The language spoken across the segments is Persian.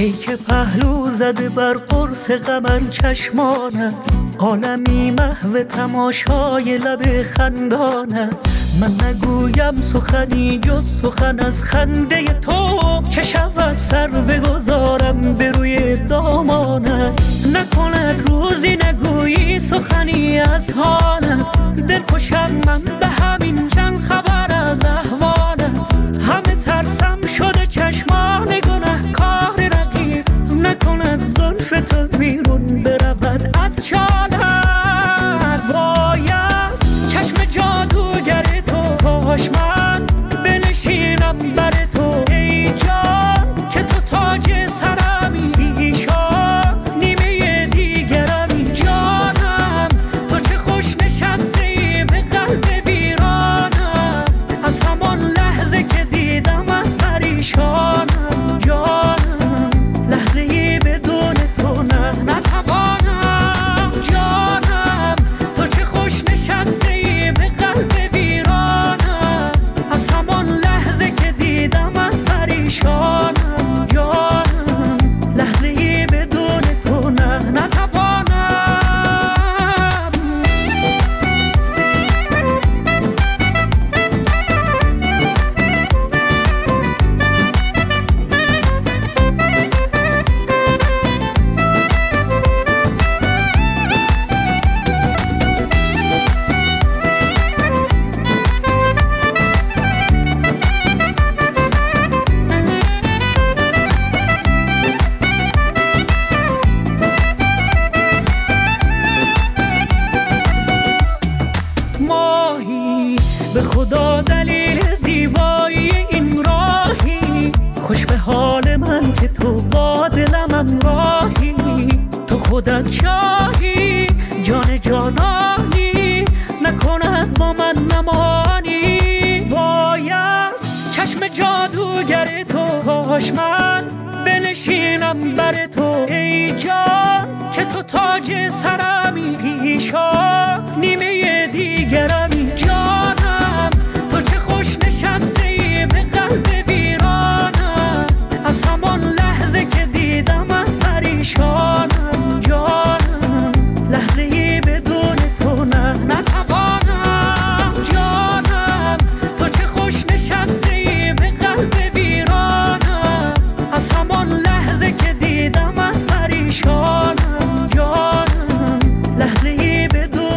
ای که پهلو زده بر قرص قمر چشمانت، عالمی محو تماشای لب خندانت. من نگویم سخنی جز سخن از خنده تو، چه شود سر بگذارم به روی دامانت. نکند روزی نگویی سخنی از حالت، دل خوشم من به همین چند خبر از احوالت. همه ترسم شده چشمان گناه کار رقیب، نکند زلف تو بیرون برود از شالت. وای از چشم جادوگر تو، کاش من بنشینم بر تو ای جان، که تو تاج سرمی پیشان نیمه دیگرمی. جانم تو چه خوش نشستی به قلب ویرانم، از همان لحظه که دیدمت پریشانم. جانم لحظه‌ای بدون تو نتوانم. جانم تو چه خوش نشستی به قلب ویرانم، از همان لحظه که دیدمت پریشانم. جانم لحظه‌ای بدون تو نتوانم. ماهی به خدا دلیل زیبایی این راهی، خوش به حال من که تو با دلم راهی. تو خودت شاهی جان جانانی، نکند با من نمانی. وای از چشم جادوگر تو، کاش من بنشینم بر تو ای جان، که تو تاج سرمی پیشان نیمه دیگرمی. جانم تو چه خوش نشستی به قلب ویرانم، از همان لحظه که دیدمت پریشانم. جانم لحظه‌ای بدون تو نتوانم. جانم تو چه خوش نشستی به قلب ویرانم، از همان لحظه که دیدمت پریشانم. جانم لحظه‌ای بدون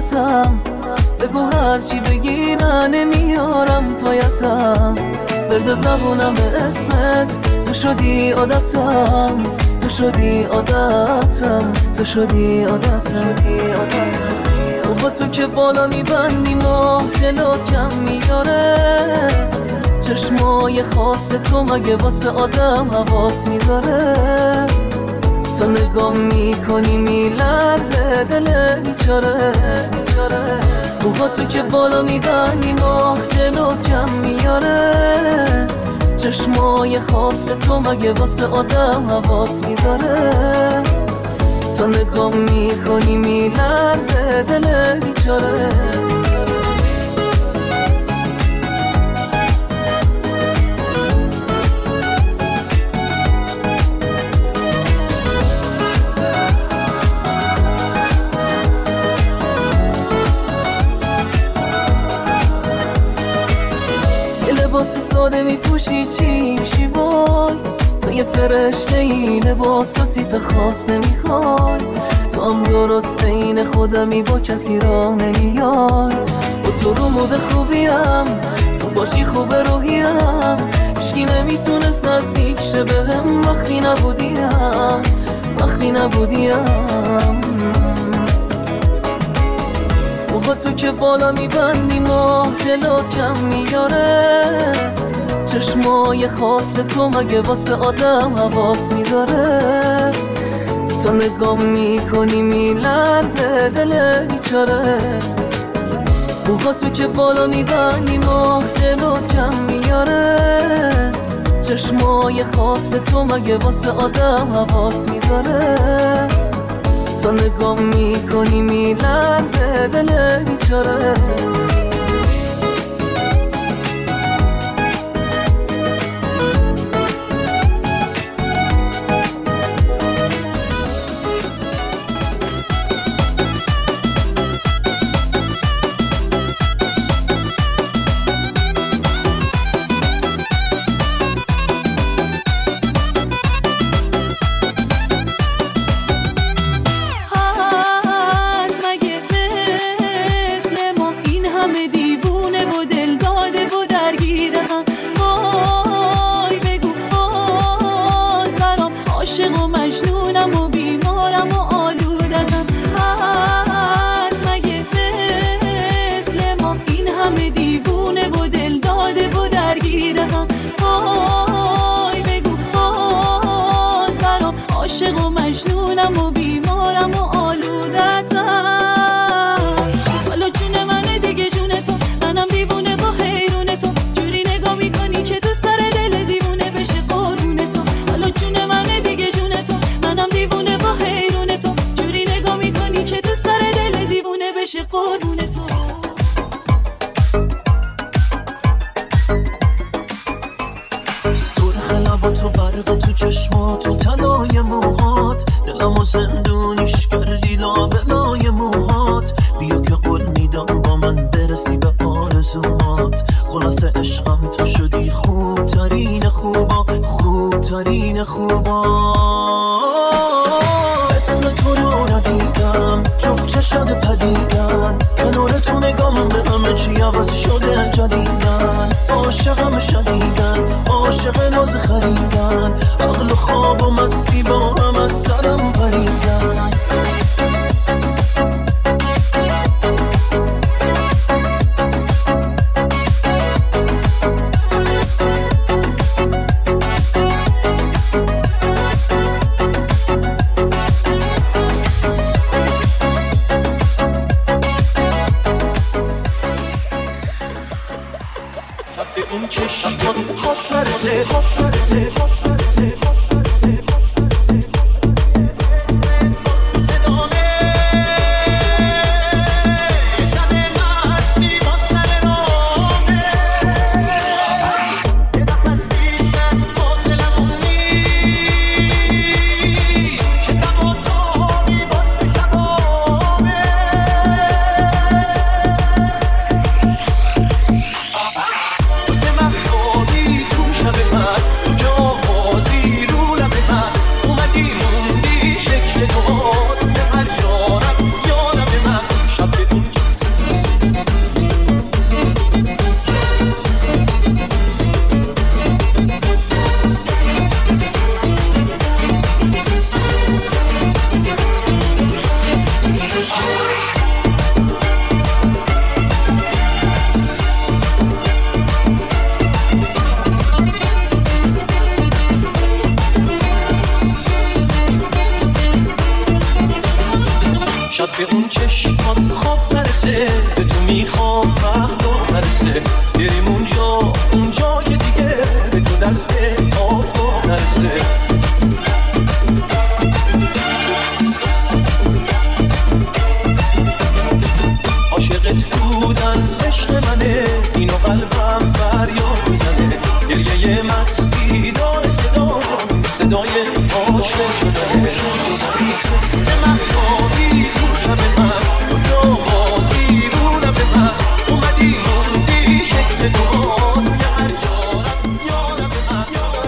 حمایتم، بگو هرچی بگی من نمیارم پایتم. درد زبونم به اسمت، تو شدی عادتم، تو شدی عادتم، تو شدی عادتم. با تو که بالا میبندی ماه جلوت کم میاره، چشمای خاص تو مگه واسه آدم حواس میذاره. تو نگاه میکنی میلرزه دل بیچاره. با تو که بالا میبندی ماه جلوت کم میاره، چشمای خاص تو مگه واسه آدم حواس میذاره. تو نگاه میکنی میلرزه دل بیچاره. لباس ساده میپوشی چی میشی وای، تو یه فرشته ای لباس و تیپ خاص نمیخوای. تو هم درست عین خودمی با کسی راه نمیای. با تو رو مود خوبیم، تو باشی خوب روحیم. هیچکی نمیتونست نزدیک شه بهم وقتی نبودیم، وقتی نبودیم. با تو که بالا میبندی ماه جلوت کم میاره، چشمای خاص تو مگه واسه آدم حواس میذاره. تو نگاه میکنی میلرزه دل بیچاره. با تو که بالا میبندی ماه جلوت کم میاره، چشمای خاص تو مگه واسه آدم حواس میذاره. تو نگاه میکنی میلرزه دل بیچاره. عاشق و مجنونم و بیمارم و آلودتم. حالا جون منه دیگه جون تو، منم دیوونه با حیرون تو. جوری نگاه میکنی که دوست داره دل دیوونه بشه قربون تو. حالا جون منه دیگه جون تو، منم دیوونه با حیرون تو. جوری نگاه میکنی که دوست داره دل دیوونه بشه قربون تو. سرخ لبا تو برق تو چشما تو تنای موهات، دلمو زندونیش کردی لابلای موهات. بیا که قول میدم با من برسی به آرزوهات. خلاص عشقم تو شدی خوبترین خوبا، خوبترین خوبا. اسم تو رو ندیدم جفت چشاد پدیدن، کنار تو نگام به همه چی عوض شده جدیدن. عاشقم شدیدن، عاشق ناز خریدن، عقل و خواب و مستی با هم از سرم پریدن. این چشمات خواب برسه، خواب برسه، خواب برسه. به اون چشمات خواب نرسه، به تو میخوام مهدو نرسه، بریم اونجا که دیگه به تو دست آفتاب نرسه. عاشقت بودن عشق منه، اینو قلبم فریاد میزنه، گریه مستی داره صدای عاشق شدنه. شب من کجا بازی رو لب من اومدی موندی شکل تو توی هر یارم یارم من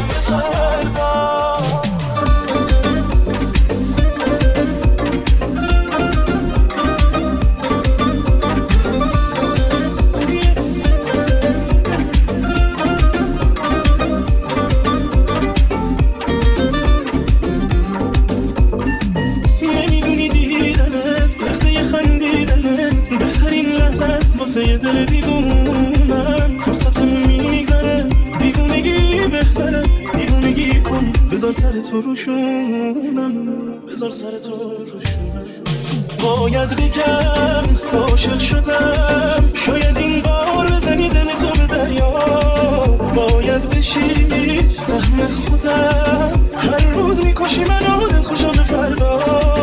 یه دل دیوونم فرصتم میگذره، دیوونگی بهتره، دیوونگی کن بذار سر تو روشونم، بذار سر تو روشونم. باید بگم عاشق شدم، شاید این بار بزنی دل تو به دریا، باید بشی سهم خودم، هر روز میکشی منو دل خوشم به فردا،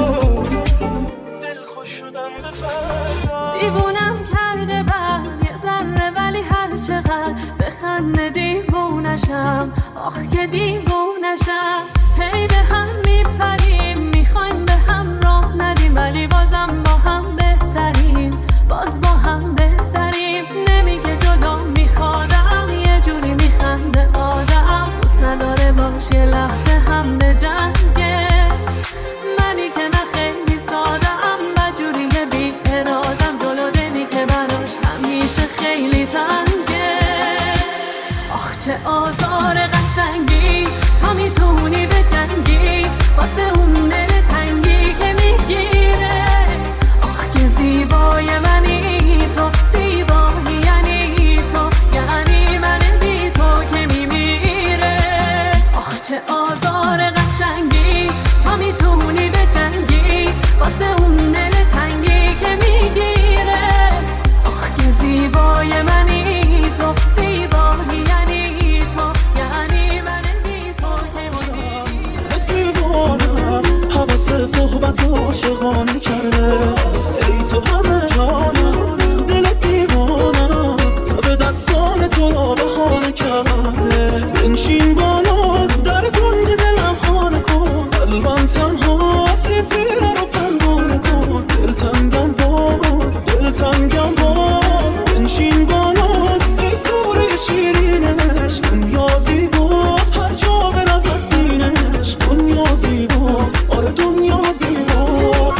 دل خوش شدم به فردا. دیوونم کرده بعد یه ذره ولی هر چقدر بخنده دیوونشم، آخ که دیوونشم. هی به هم میپریم میخوایم به هم راه ندیم، ولی بازم با هم بهتریم، باز با هم بهتریم. نمیگه جلو میخوادم، یه جوری میخنده آدم، دوست نداره باش یه لحظه هم به جنگه، منی که نه خیلی سادم و جوری بی ارادم، جلو دلی که براش همیشه خیلی تنگه. آخ چه آزار قشنگی، تا میتونی به جنگی واسه اون دل تنگی که میگیره. آخ که زیبای منی تو، زیبایی یعنی تو، یعنی من بی تو که میمیره. آخ چه آزار قشنگی، تا میتونی به جنگی واسه اون دل تنگی که میگیره. آخ که زیبای منی تو، زیبایی یعنی تو، یعنی من بی تو که میمیره. دیوانم حواس صحبت عاشقانه کرده، ای تو همه جانم، دل دیوانم تا به دستان تو بهانه کرده. بنشین با ناز در کنج دلم خانه کن، قلبم تنها سیبیره رو پنهانه کن، دلتنگم باز، دلتنگم باز. بنشین با ناز ای سوره شیرینش، دنیا زیباست هر جا برود دینش، دنیا زیباست آره دنیا زیباست.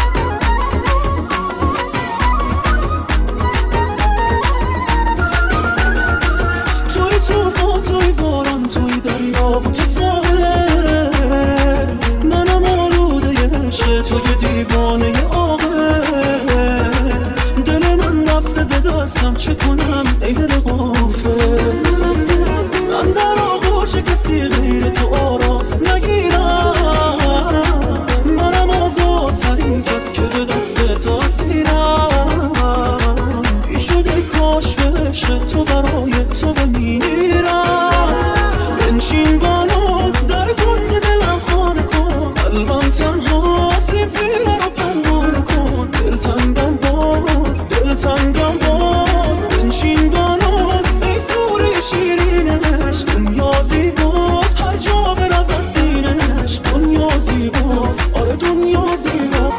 توی توفان، توی باران، توی دریا و تو ساحل، منم آلوده عشق توی دیوانه عاقل. دل من رفته ز دستم چه کنم ای دل غافل، من در آغوش کسی غیر تو آرام نگیرم، منم آزادترین کس که به دست تو اسیرم. بی شده کاش به عشق تو برای تو بمیرم. بنشین با ناز در کنج دلم خانه کن، قلبم تنها سیبیره رو پنهانه کن، دلتنگم باز، دلتنگم باز. بنشین با ناز ای سوره شیرینش، دنیا زیباست هر جا برود دینش، دنیا زیباست آره دنیا زیباست.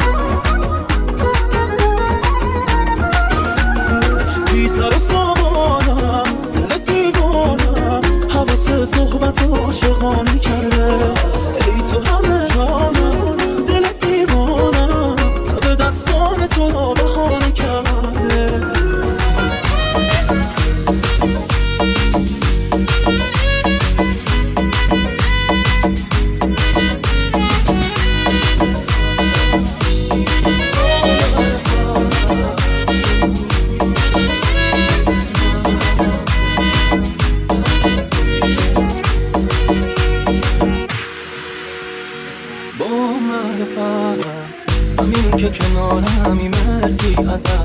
بی سر و سامانم، دل دیوانم، حواس صحبت عاشقانه کرده، ای تو همه جانم، دل دیوانم تا به دستان تو بهانه کرده.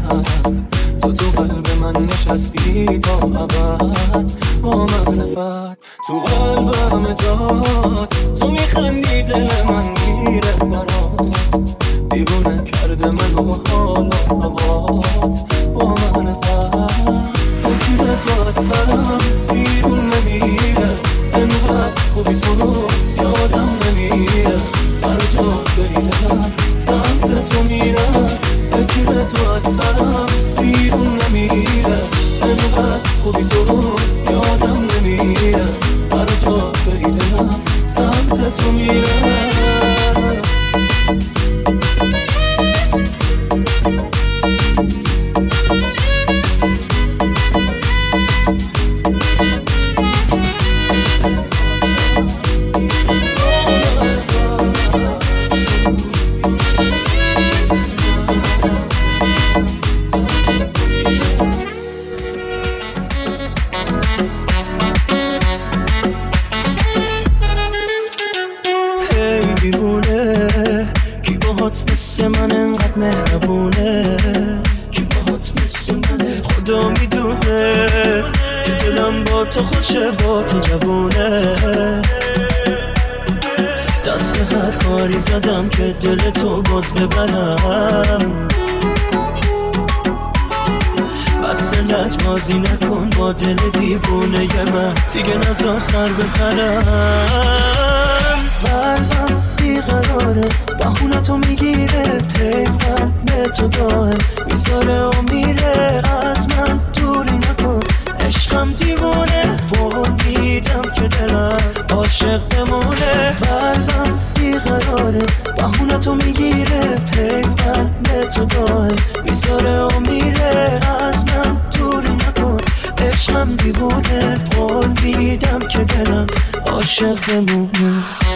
تو قلب من نشستی تا ابد با معرفت، تو قلبم جات، تو میخندی دل من میره برات، دیوونه کرده منو حال و هوات با معرفت. فکر تو از سرم بیرون نمیره، انقدر خوبی تو رو یادم نمیره، هر جا بریدم سمت تو میرم. فکر تو از سرم بیرون نمیره، انقدر خوبی تو رو یادم نمیره، هر جا بریدم سمت تو میرم. مثل من انقدر مهربونه، کی باهات مثل منه، خدا میدونه که دلم با تو خوشه، با تو جوونه. دست به هر کاری زدم که دل تو باز ببرم، بس لجبازی نکن با دل دیوونه من، دیگه نذار سر به سرم. قلبم بیقراره، بخونتو میگیره، پیوند به تو داره، میذاره و میره، از من دوری نکن، عشقم دیوونه، قول میدم که دلم عاشق بمونه. قلبم بیقراره، بخونتو میگیره، پیوند به تو داره، میذاره و میره، از من دوری نکن، عشقم دیوونه، قول میدم که دلم عاشق بمونه.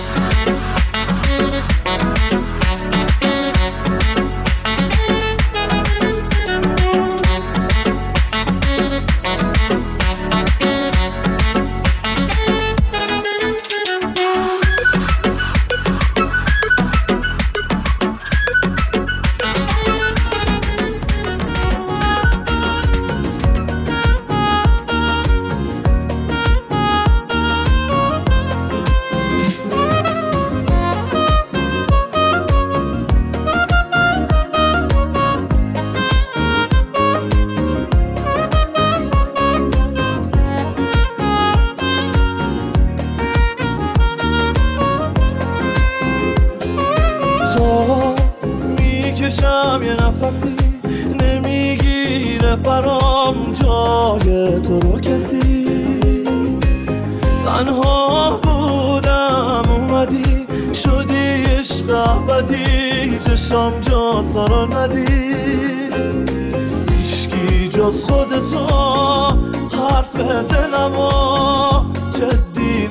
میکشم یه نفسی، نمیگیره برام جای تو رو کسی، تنها بودم اومدی شدی عشق ابدی، چشم جا سارا ندید، هیچکی جز خودتو حرف دلمو جدی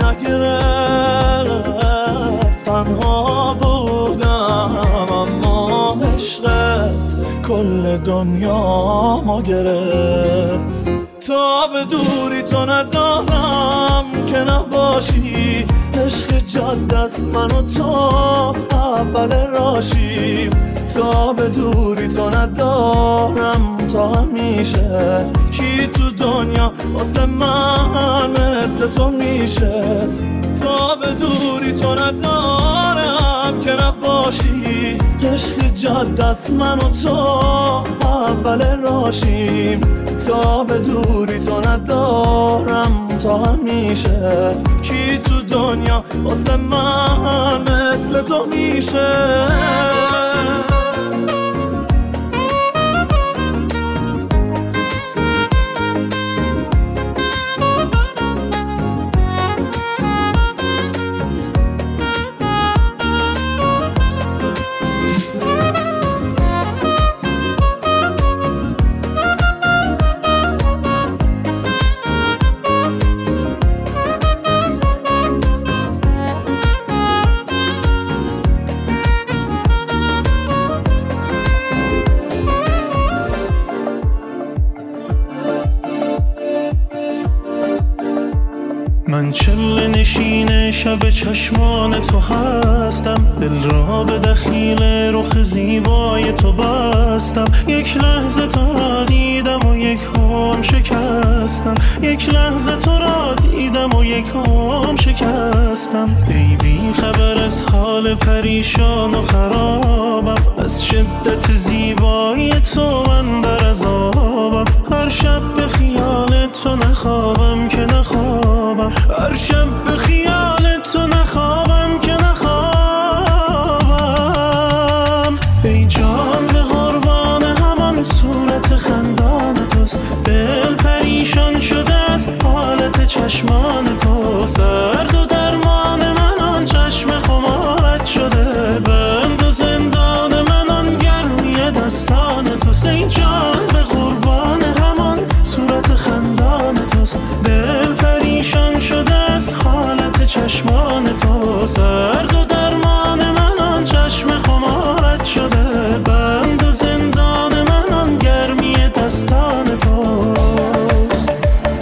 نگرفت، تنها بودم اما عشقت کل دنیا ما گرفت. تا به دوری تو ندارم که نباشی، عشق جاده است من و تو اول راشیم، تا به دوری تو ندارم تا همیشه، کی تو دنیا واسه من مثل تو میشه. تا به دوری تو ندارم که نباشی، عشق جاده است من و تو اول راشیم، تا به دوری تو ندارم تا همیشه، کی تو دنیا واسه من مثل تو میشه. من چله نشین شب چشمان تو هستم، دل را به دخیل رخ زیبای تو بستم. یک لحظه تو را دیدم و یک هم شکستم، یک لحظه تو را دیدم و یک هم شکستم. ای بی خبر از حال پریشان و خرابم، از شدت زیبایی تو من در عذابم. هر شب به خیال تو نخوابم که نخوابم، هر شب به خیال تو نخوابم که نخوابم. ای جان به قربان همان صورت خندان توست، دل پریشان شده از حالت چشمان تو. سرد و درمان من آن چشم خمارت شده، بند و زندان من آن گرمی دستان توست. ای جان به قربان همان صورت خندان توست، دل پریشان شده از حالت چشمان تو. سرد و درمان من آن چشم خمارت شده، بند و زندان من آن گرمی دستان توست.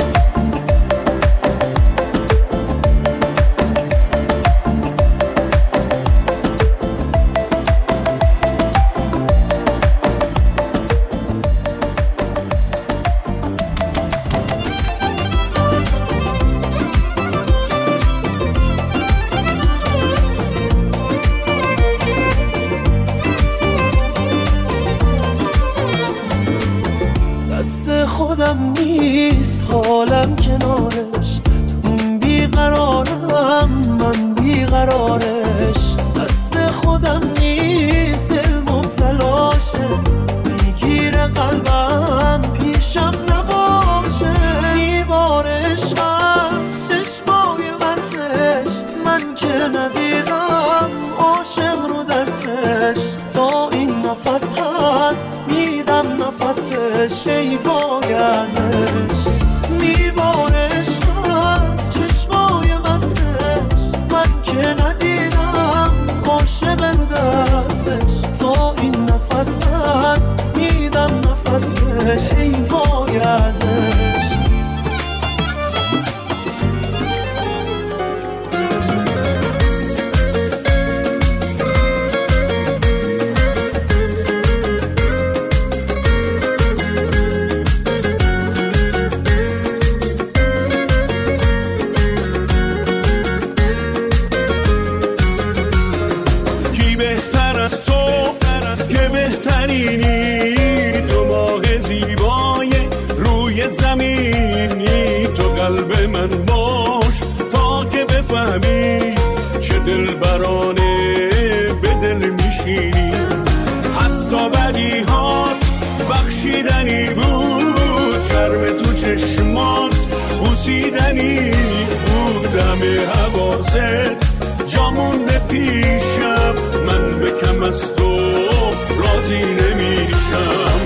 خودم نیست حالم کنارش، بیقرارم من بیقرارش. دست خودم نیست دل مبتلاشه، میگیره قلبم پیشم نباشه. میبارش از چشمای وصلش، من که ندیدم عاشق رو دستش. تا این نفس هست میدم نفسش، ای وای ازش. میبارش از چشمای وصلش، من که ندیدم عاشق رو دستش. تا این نفس هست میدم نفسش، ای وای ازش. تو ماه زیبای روی زمینی، تو قلب من باش تا که بفهمی چه دلبرانه به دل میشینی. حتی بدیهات بخشیدنی بود، شرم تو چشمات بوسیدنی بود. همه حواست جامونده پیشم، من به کم از تو راضی نمیشم.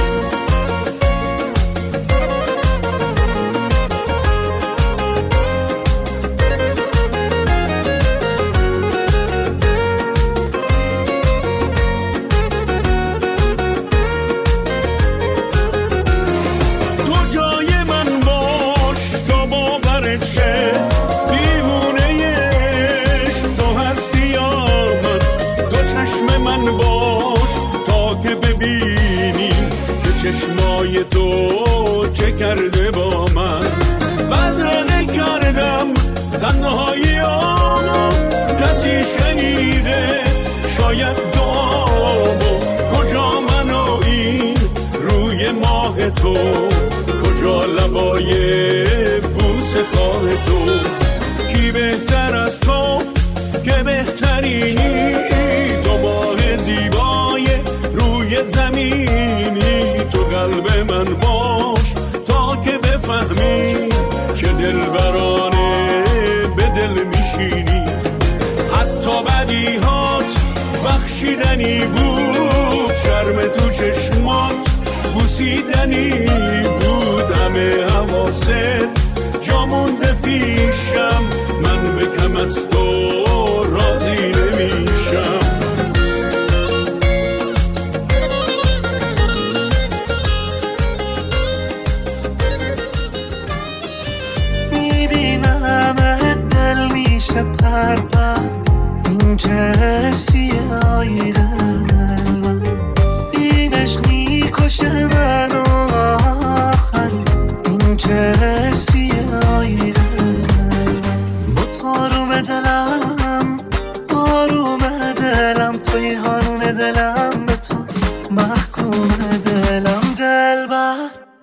تو جای من باش تا باورت شه، دیوونه عشق تو هستی یا من. تو چشم من باش تا که ببینیم که چشمای تو چه کرده با من. بدرقه کردم تنهاییامو، کسی شنیده شاید دعامو. کجا من و این روی ماه تو، کجا لبای بوسه خواه تو. کی بهتر از تو که بهترینی، تو ماه زیبای روی زمینی. تو قلب من باش تا که بفهمی چه دلبرانه به دل میشینی. حتی بدیهات بخشیدنی بود، شرم تو چشمات بوسیدنی بود. همه حواست جامونده پیشم، من به کم از تو راضی نمیشم. میبینم دل میشه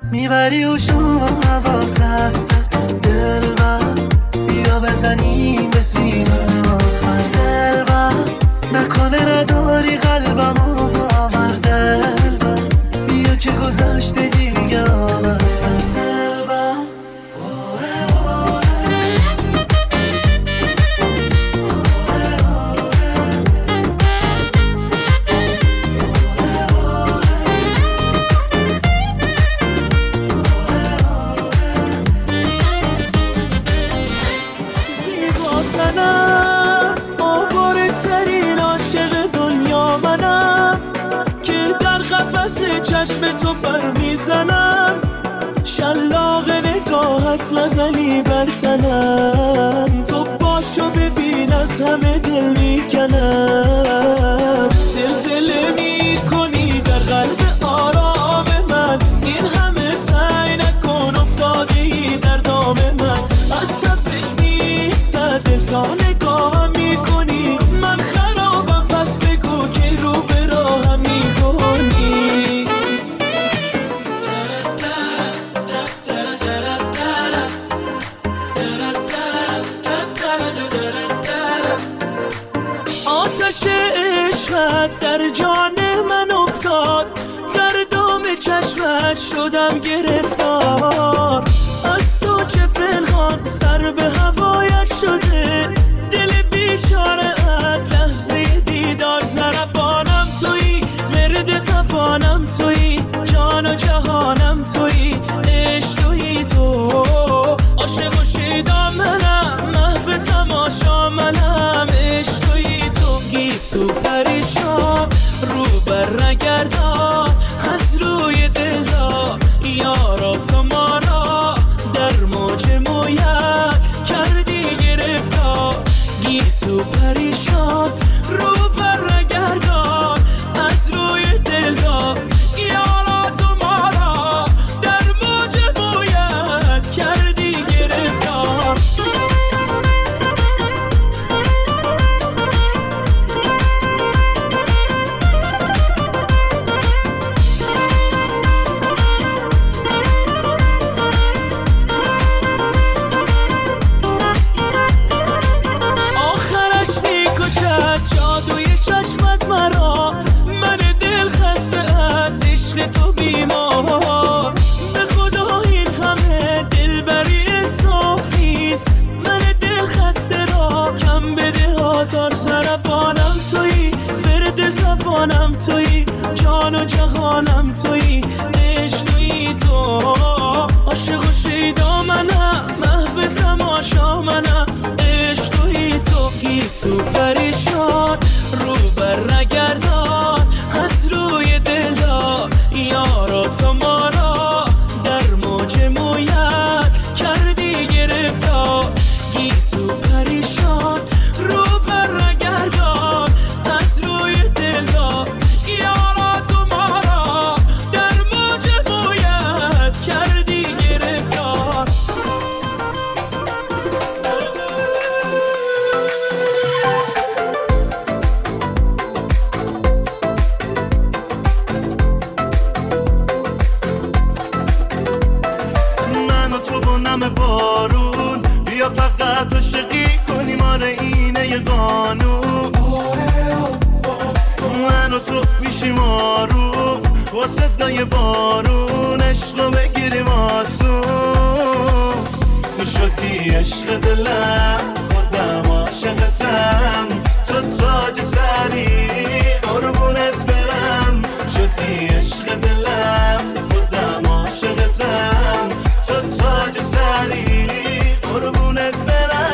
میبری اوشون حواس هست دلبر بیا بزنیم به سینه آخر دلبر نکنه نداری قلبمو باور دلبر بیا که گذشته دیگه آمد سر دلبر سنم آواره ترین عاشق دنیا منم که در قفس چشم تو پر میزنم شلاق نگاهت نزنی بر تنم تو باشو ببین از همه دل میکنم زلزله میکنی در قلب آرام من این همه سعی نکن افتادی در دام من از سبتش میستد دل تا نگاه میکنی من خرابم پس بگو که رو به راهم میکنی آتش عشقت در جان من افتاد در دام چشمت شدم گرفتار از تو چه پنهان سر به هوایت شده دل بیچاره از لحظه دیدار ضربانم تویی ورد زبانم تویی جان و جهانم تویی عشق تویی تو عاشق و شیدا منم محو تماشا منم عشق تویی تو گیسو پریشان رو بر نگردان از روی دل ها یارا تو ما را در موج مویت کردی گرفتار گیسو پریشان رو بر نگردان از روی دل ها یارا تو ما را در موج مویت کردی گرفتار جادوی چشمت مرا من دل خسته از عشق تو بیمار به خدا این همه دلبری انصاف نیست من دل خسته را کم بده آزار سربانم تویی ورد زبانم تویی جان و جهانم تویی عشق تویی تو عاشق و شیدا منم محو تماشا منم عشق تویی تو گیسو پریشان رو بر نگردان از روی دل ها یارا تو ما را در موج مویت کردی گرفتار گیسو پریشان رو بر نگردان از روی دل ها یارا تو ما را در موج مویت کردی گرفتار بارون بیا فقط عاشقی کنیم آره اینه یه قانون من و تو میشیم آروم با صدای بارون عشقو بگیریم آسون تو شدی عشق دلم خودم عاشقتم تو تاج سری قربونت برم شدی عشق دلم خودم عاشقتم تو تاج سری قربونت برم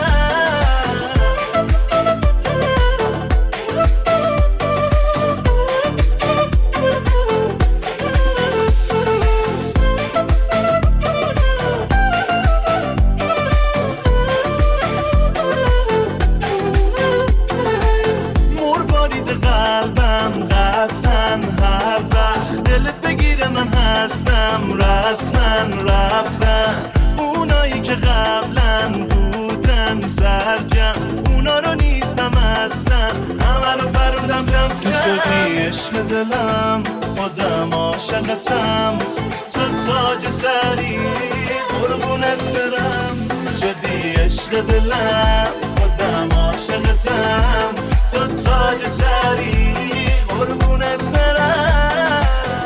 مربارید قلبم قطعا هر وقت دلت بگیره من هستم رسما رفتم اونایی که قبلا بودن سرجم اونا رو نیستم اصلا، همه رو پرودم جمع کرد. شدی عشق دلم خودم عاشقتم، تو تاج سری قربونت برم. شدی عشق دلم خودم عاشقتم، تو تاج سری قربونت برم.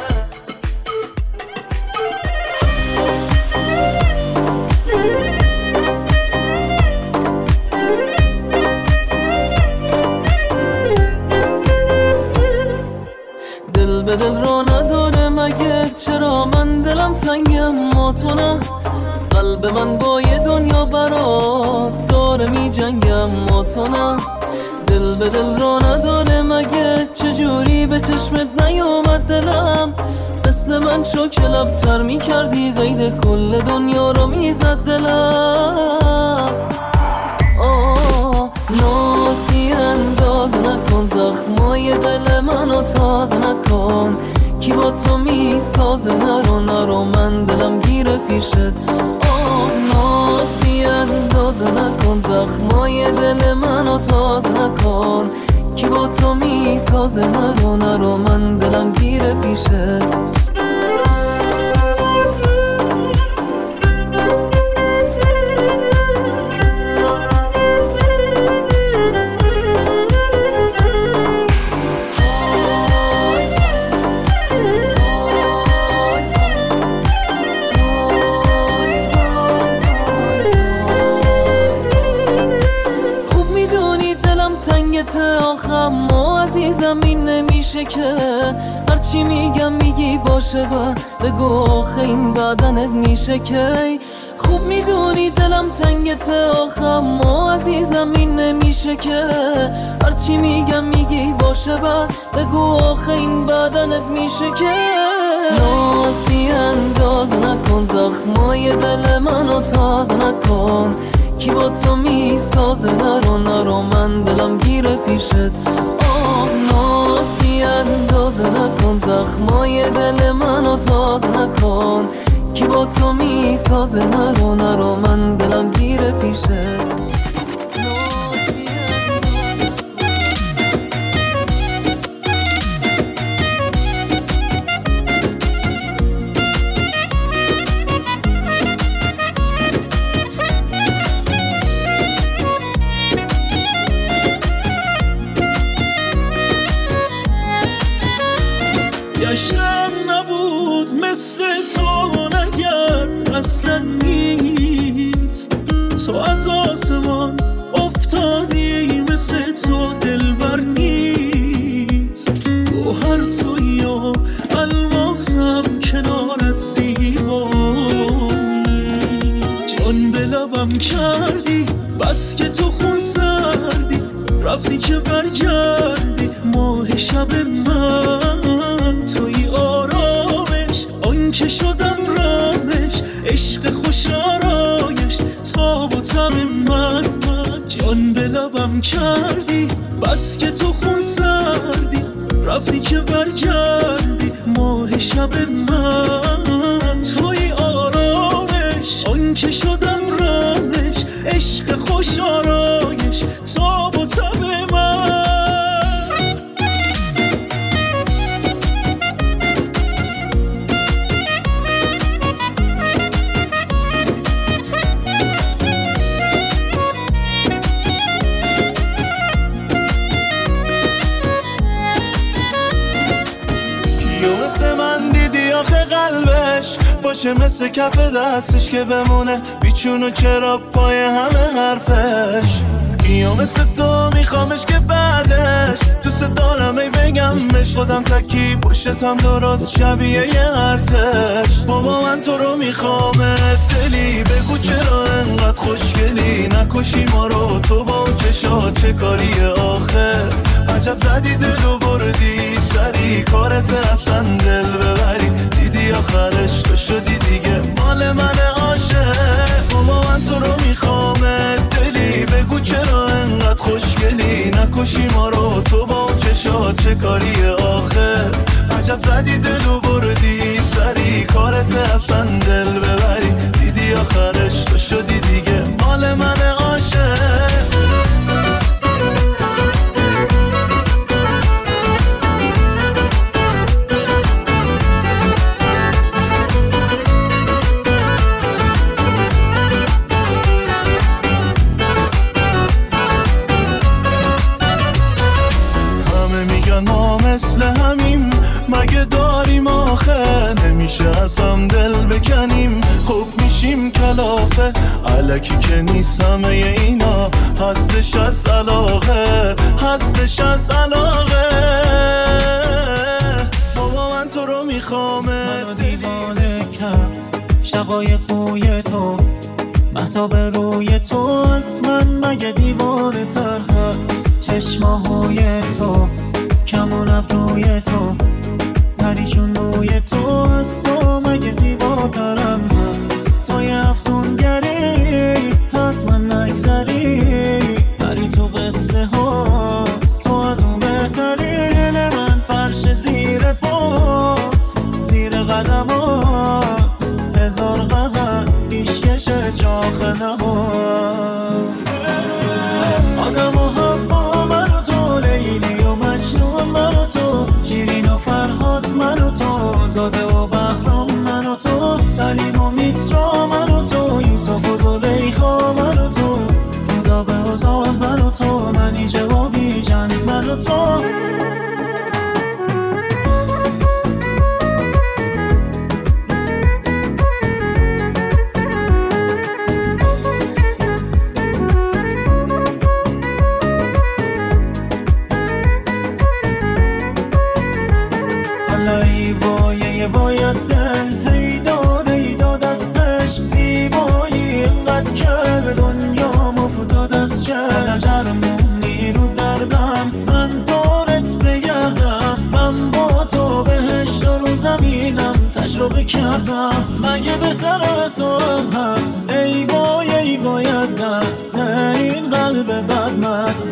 دل به دل را نداره مگه، چرا من دلم تنگم ما تو نه. قلب من با یه دنیا برات داره می جنگم ما تو نه. دل به دل را نداره مگه، چجوری به چشمت نیومد دلم. مثل من شو که لبتر می کردی، قید کل دنیا رو می زد دلم. ناز بی اندازه نکن، زخمای دل منو تازه نکن. کی با تو می سازه، نرو من دلم گیره پیشت. ناز بی اندازه نکن، زخمای دل منو تازه نکن. کی با تو می سازه، نرو من دلم گیره پیشت. آخم ما عزیزم این نمیشه که، هرچی میگم میگی باشه و بگو آخه این بدنت میشه که. خوب میدونی دلم تنگته، آخم ما عزیزم این نمیشه که، هرچی میگم میگی باشه و بگو آخه این بدنت میشه که. ناز بی اندازه نکن، زخمای دل منو تازه نکن. کی با تو می سازه، نرو من دلم گیره پیشت. ناز بی اندازه نکن، زخمای دل منو تازه نکن. کی با تو می سازه، نرو من دلم گیره پیشت. گشتم نبود مثل تو نگر اصلا نیست. تو از آسمان افتادی، مثل تو دلبر نیست. گوهر تویی و الماسم کنارت زیبایی. جان به لبم کردی بس که تو خون سردی، رفتی که برگردی ماه شب من. توی آرامش آن که شدم رامش، عشق خوش آرایش تاب و تب من. جان به لبم کردی بس که تو خون سردی، رفتی که برگردی ماه شب من. توی آرامش آن که شدم رامش، عشق خوش آرایش تاب و تب من. باشه مثل کف دستش که بمونه بیچون و چرا پای همه حرفش. یا مثل تو میخوامش که بعدش دوست دارم ای بگمش، خودم تکی پشتم درست شبیه یه ارتش. بابا من تو رو میخوامت دلی، بگو چرا انقدر خوشگلی، نکشی ما رو تو با اون چشا چه کاریه آخه. عجب زدی دلو بردی سری، کارت اصلا دل ببری، دیدی آخرش تو شدی دیگه مال من عاشق. بابا من تو رو میخوامت دلی، بگو چرا انقدر خوشگلی، نکشی ما رو تو با اون چشا چه کاریه آخه. عجب زدی دلو بردی سری، کارت اصلا دل ببری، دیدی آخرش تو شدی دیگه مال من عاشق. خوب میشیم کلافه الکی که نیست همه اینا هستش از علاقه هستش از علاقه بابا من تو رو میخوامه منو دیوانه کرد شقایق بوی تو مهتاب روی تو از من مگه دیوانه تر هست چشماهای تو کمون ابروی تو پریشون روی تو از تو مگه زیباترم هست تو یه افسونگری هست من نگذری پری تو قصه ها تو از اون بهترین من فرش زیر پات زیر قدمات هزار غزل پیشکش جاخ نبات آدم و حوا من و تو لیلی و مجنون من و تو شیرین و فرهاد من و تو زاده و بهرام من و تو سلیم و میترا من و تو یوسف و زلیخا من و تو خدا به اوزان من و تو منی جوابی جنگ من و تو وای از دل هیداد هیداد از عشق زیبایی اینقدر که دنیا مفداد از چشم جرمونی رو دردم من دارت بگردم من با تو بهشت رو زمینم تجربه کردم مگه بهتر از تو هست ای وای از دست این قلب بدمست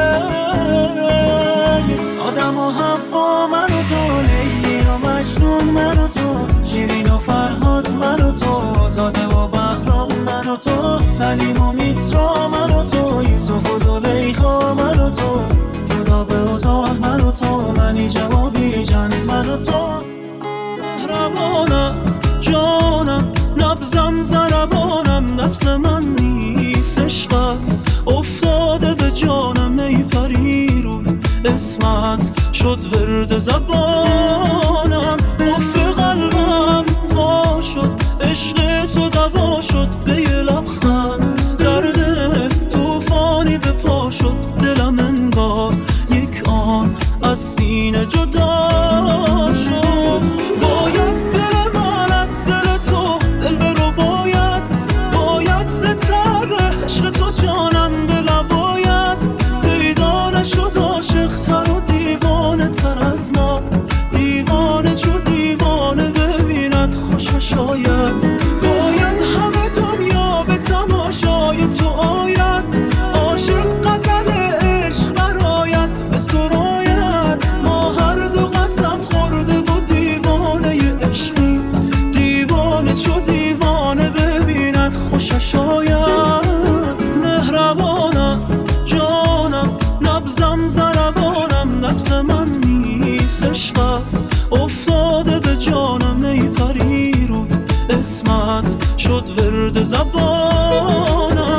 آدم و حوا من و تو لیلی و مجنون من و تو شیرین و فرهاد من و تو زاده و بهرام من و تو سلیم و میترا من و تو یوسف و زلیخا من و تو خدا به اوزان من و تو منی جوابی جنگ من و تو مهربانم جانم نبزم زربانم دست من نیست عشقت افتاده به جانم ای پری روی اسمت شد ورد زبانم قفل قلبم وا شد عشق تو دوا شد به یه لبخند در دل توفانی به پا شد دلم انگار یک آن از سینه جدا شد باید دل من از دل تو دل برو باید زتر عشق تو جانم به لباید پیدا نشد عاشق تر و دیوانه تر از ما دیوانه چو دیوانه ببیند خوشش آید باید همه دنیا به تماشای تو آید عاشق غزل عشق برآید به سراید ما هر دو قسم خورده و دیوانه عشقی دیوانه چو دیوانه ببیند خوشش آید مهربانم جانم نبزم زربانم دست من نیست عشقت افتاده به جانم ای پری روی اسمت شد ورد زبانم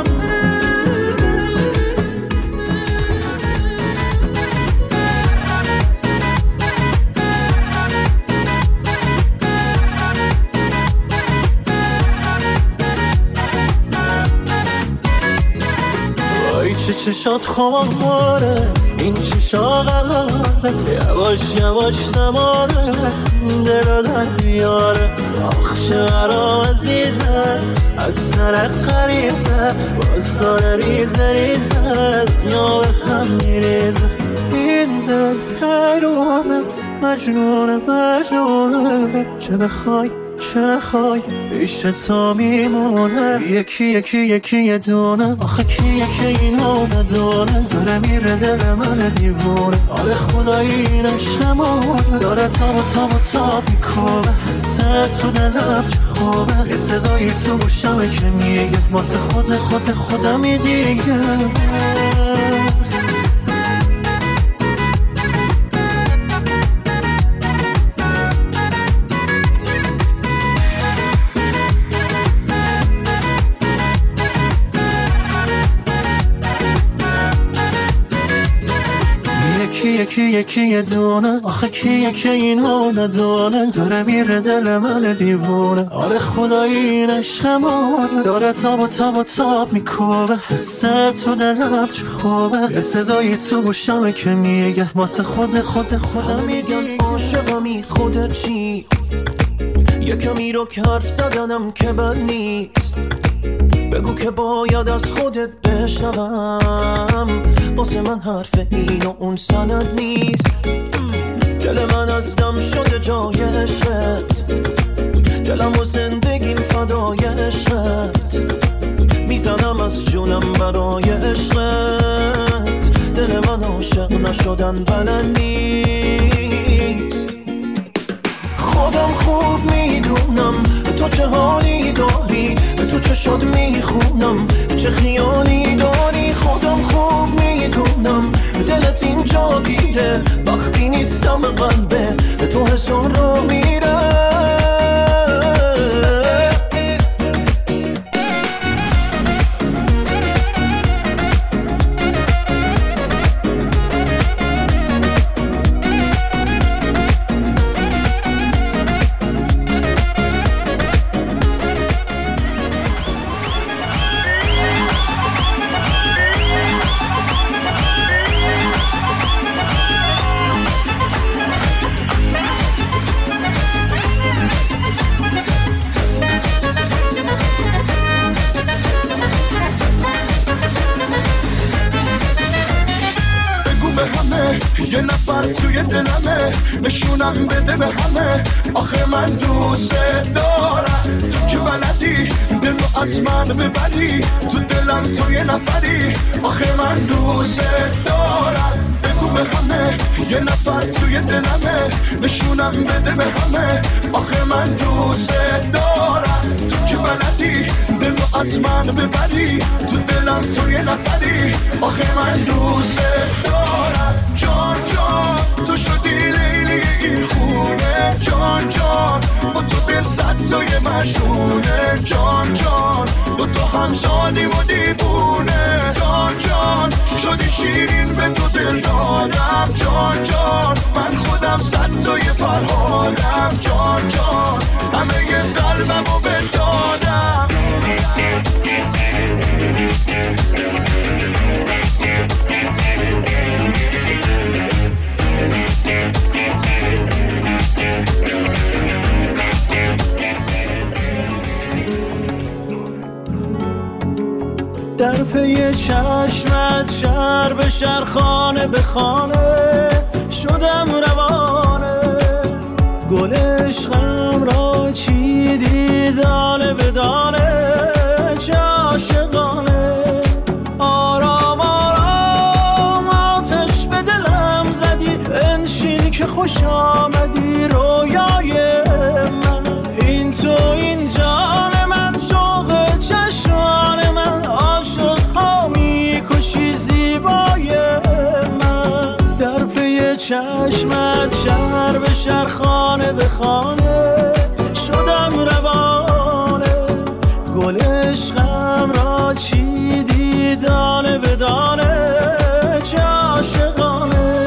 وای چه چشات خماره این چشا قراره یواش نماره دل در بیاره آخ چه برام عزیزه از سر قریزه باز داره ریزه دنیا به هم میریزه این دل حیرونه مجنونه چه بخوای چه نخوای پیش تا میمونه یکی یه دونه آخه کیه که اینو ندونه داره میره دل من دیوونه آره خدایی این عشقمونه داره تا میکنه حسه تو دلم چه خوبه یه صدایی تو گوشمه که میگه واسه خودمی دیگه یکی یه دونه، آخه کیه که اینو ندونه، داره میره دل من دیوونه. آره خدایی این عشقمون داره تاب میکوبه، حسه تو دلم چه خوبه، یه صدایی تو گوشمه که میگه واسه خودم میگن عاشقمی خودت چی، یه کمی رو که حرف زدنم که بد نیست، بگو که باید از خودت بشنوم، واسه من حرف این و اون سند نیست. دل من از دم شده جای عشقت، دلم و زندگیم فدای عشقت، میزنم از جونم برای عشقت، دل من عاشق نشدن بلد نیست. خودم خوب میدونم تو چه حالی داری، تو چه شاد میخونم چه خیالی داری. خودم خوب میدونم دلت اینجا گیره، وقتی نیستم قلبه تو حسون رو میره. یه نفر توی دلمه، نشونم بده به همه، آخه من دوست دارم. تو که بلدی دل رو از من ببری، تو دلم تو یه نفری، آخه من دوست دارم. بگو به همه یه نفر توی دلمه، نشونم بده به همه، آخه من دوست دارم. تو که بلدی دل رو از من ببری، تو دلم تو یه نفری، آخه من دوست دارم. جان جان تو شدی لیلی این خونه، جان جان با تو دل صد تای مجنونه، جان جان با تو همزادیم و دیوونه، جان جان شدی شیرین به تو دل دادم، جان جان من خودم صد تای فرهادم، جان جان همه ی قلبم رو بدادم. در پی چشمت شهر به شهر خانه به خانه شدم روانه، گل عشقم را چیدی دانه به دانه، چه عاشقانه. آرام آرام آتش به دلم زدی، انشین که خوش آمدی رویای من، این تو این جان من، شوق چشمان من، عاشق ها میکشی زیبای من. در پی چشمت شهر به شهر خانه به خانه شدم روانه، گل عشقم را چیدی دانه به دانه، چه عاشقانه.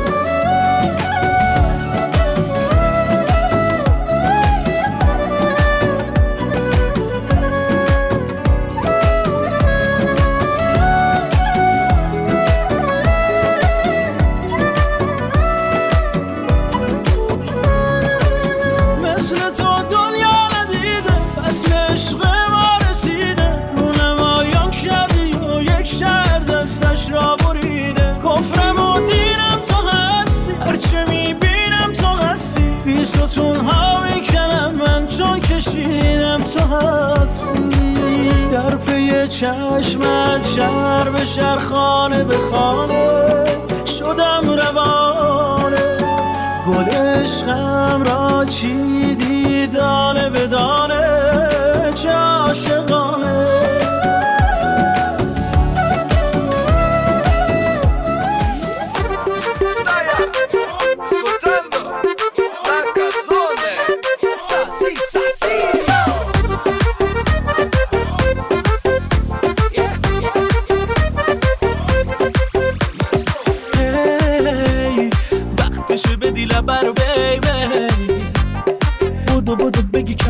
تو هستی. در پی چشمت شهر به شهر خانه به خانه شدم روانه، گل عشقم را چیدی دانه به دانه، چه عاشقانه.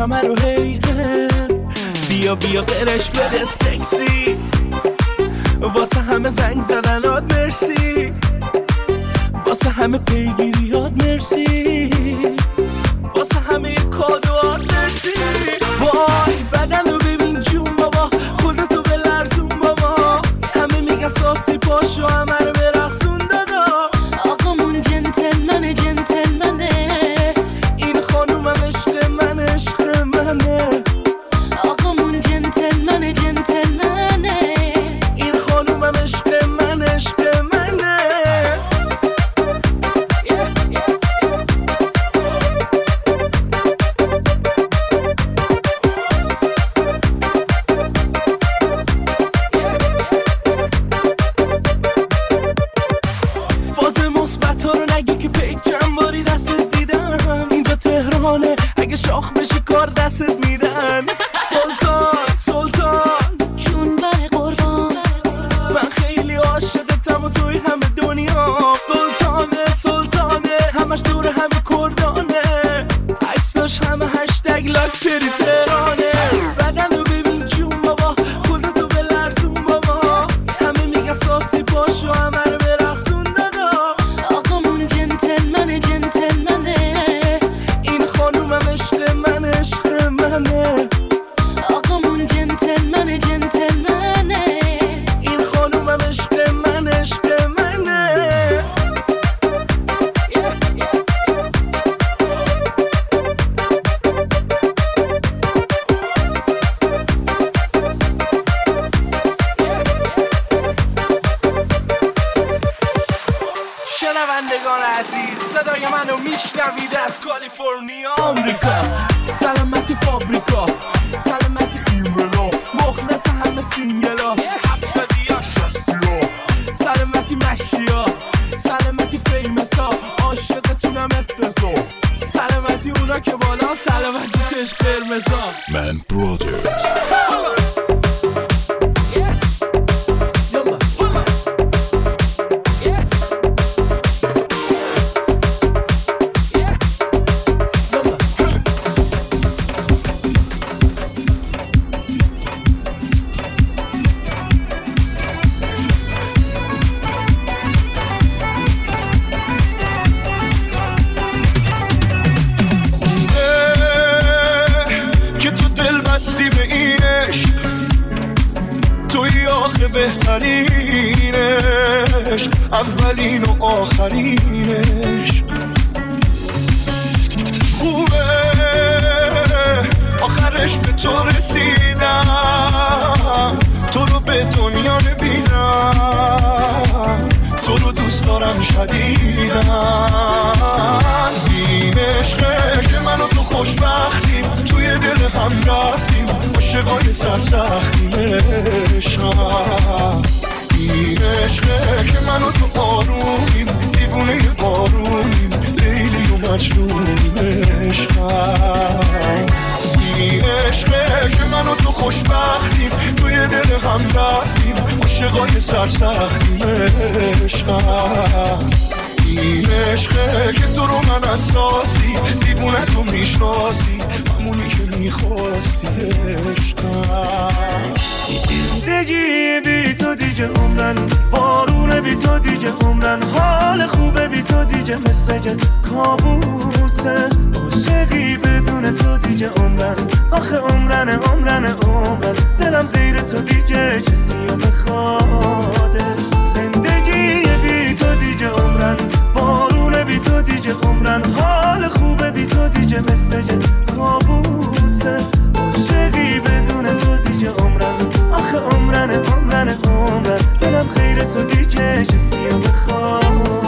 همه رو حیقه. بیا بیا قرش بده سکسی، واسه همه زنگ زدنات مرسی، واسه همه پیگیریات مرسی، واسه همه کادوات مرسی. وای بدن رو ببین جون بابا، خودتو به لرزون بابا، همه میگن ساسی پاشو همه رو برقصون دادا. آقامون جنتلمنه جنتلمنه، این خانومم عشق من عشق منه. آقامون جنتلمنه جنتلمنه، این خانومم عشق من عشق منه. فاز مثبت ها رو نگی که پیک چند باری دستت دیدم. اینجا تهرانه، اگه شاخ بشی کار دستت میدن. سلطان سلطان جون بر قربان، من خیلی عاشقتم و توی همه دنیا. سلطانه سلطانه همش دور همه کردانه، عکساش همه هشتگ لاکچری تهرانه. بدن رو ببین جون بابا، خودتو به لرزون بابا، همه میگن ساسی پاشو همه رو برقصون دادا. آقامون جنتلمنه جنتلمنه، این خانومم عشق من عشق منه. آقامون جنتلمنه جنتلمنه، این خانومم عشق من عشق منه. شنوندگان عزیز، صدای منو میشنوید از کالیفرنیا آمریکا. سلامتی فابریکا، سلامتی ایملا، مخلص همه سینگلا، 70 یا 60 سلامتی مشیا، سلامتی فیمسا، عاشقتونم افتضاح. سلامتی اونا که بالا، سلامتی چشم قرمزا. من برادرز. بهترینش، اولین و آخرینش. خوبه آخرش به تو رسیدم، تو رو به دنیا نمیدم، تو رو دوست دارم شدیدم. این عشقه که من و تو خوشبختیم، توی دل هم رفتیم، عاشقای سرسختیم. عشقم این عشقه که من و تو آرومیم، دیوونه بارونیم، لیلی و مجنونیم. عشقم این عشقه که من و تو خوشبختیم، توی دل هم رفتیم، عاشقای سرسختیم. عشقم این عشقه که تو رو من اساسی، دیوونه تو میشناسی، همونی که میخواستی. عشقم زندگی بی تو دیگه عمرن، بارونه بی تو دیگه عمرن، حال خوبه بی تو دیگه مثل کابوسه. عاشقی بدون تو دیگه عمرن، آخه عمرن عمرن عمرن، دلم غیر تو دیگه کسی رو بخواده. زندگی بی تو دیگه عمرن، بارونه بی تو دیگه عمرن، حال خوبه بی تو دیگه مثل کابوسه. عاشقی بدون تو دیگه عمرن، آخه عمرن عمرن عمرن، دلم غیر تو دیگه کسی رو بخواد.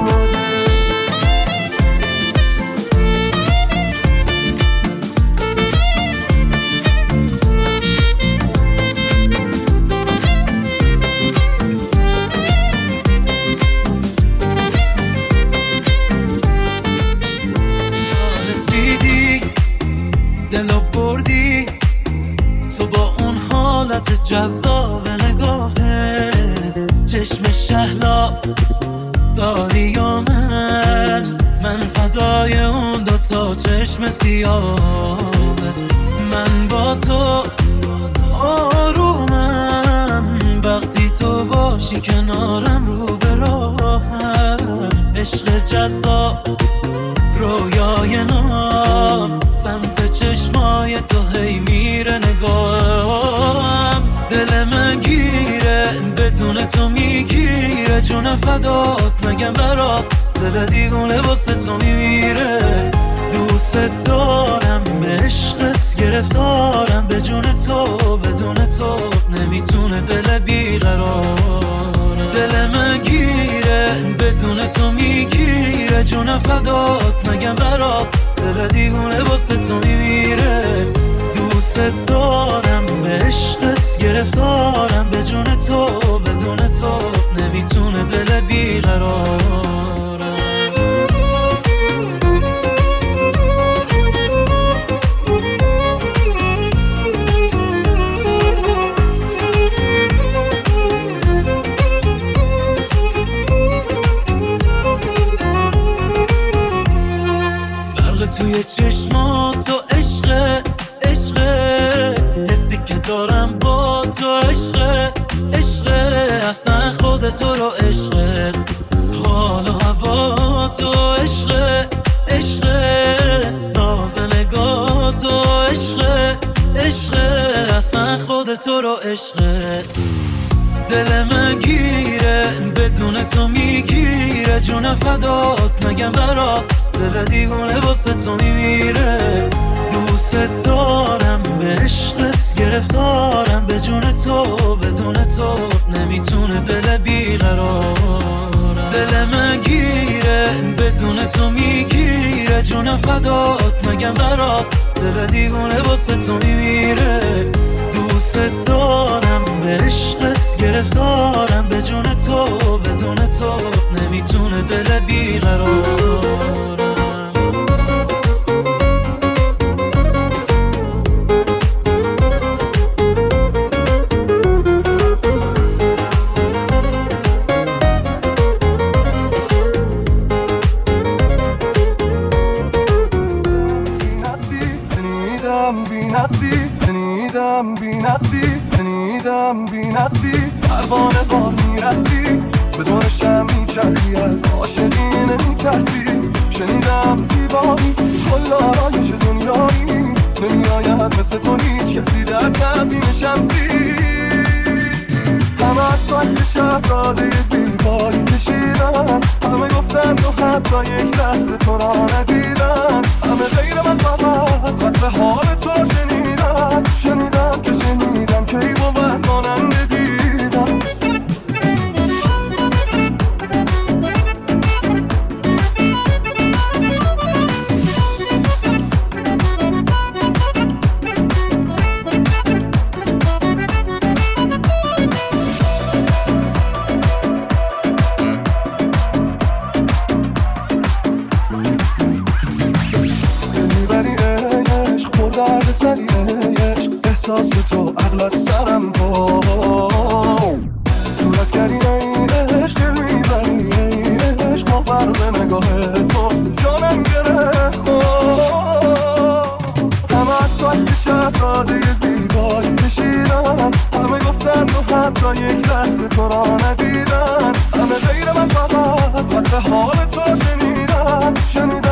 رسیدی دلو بردی، تو با اون حالت جذاب نگاهه، چشم شهلا داری یا من فدای اون دوتا تا چشم سیاهت. من با تو آرومم وقتی تو باشی کنارم رو به راهم. عشق جذاب رویای نام سمت چشمای تو هی میره نگاهم. دل من گیره بدون تو میگیره جون فدات نگم برات دل دیوونه واسه تو میمیره. دوست دارم به عشقت گرفتارم به جون تو بدون تو نمیتونه دل بیقرارم. دل من گیره بدون تو میگیره جون فدات نگم برات دل دیوونه واسه تو میمیره. دوست دارم به عشقت گرفتارم به جون تو بدون تو نمیتونه دل بیقرارم. توی چشمات تو عشقه عشقه حسی که دارم با تو عشقه عشقه اصلا خود تو رو عشقه حال و هوا تو عشقه عشقه ناز نگاه تو عشقه عشقه اصلا خود تو رو عشقه. دل من گیره بدون تو میگیره جون فدات نگم برات دل دیوونه واسه تو میمیره. دوست دارم به عشقت گرفتارم به جون تو بدون تو نمیتونه دل بیقرارم. دل من گیره بدون تو میگیره جون فدات نگم برات دل دیوونه واسه تو میمیره. دوست دارم به عشقت گرفتارم به جون تو بدون تو نمیتونه دل بیقرارم. شنیدم بی نقصی پروانه بار میرسی به دورشم میچرخی از عاشقی نمیترسی. شنیدم زیبایی کل آرایش دنیایی نمیآید مثل تو هیچ کسی در تبین شمسی. همه از تو عکس شهزاده زیبایی کشیدن همه گفتن تو حتی یک لحظه تو را ندیدن. همه غیر من فقط وصف حال تو شنیدن شنیدم که شنیدم که ای بود مانند دیدم. احساس تو عقل از سرم با صورت کردی ای عشق دل میبری ای عشق ما برق نگاه تو جانم گرفت همه از تو عکس شهزاده زیبایی کشیدن همه گفتن تو حتی یک لحظه تو را ندیدن. همه غیر من فقط وصف حال تو شنیدن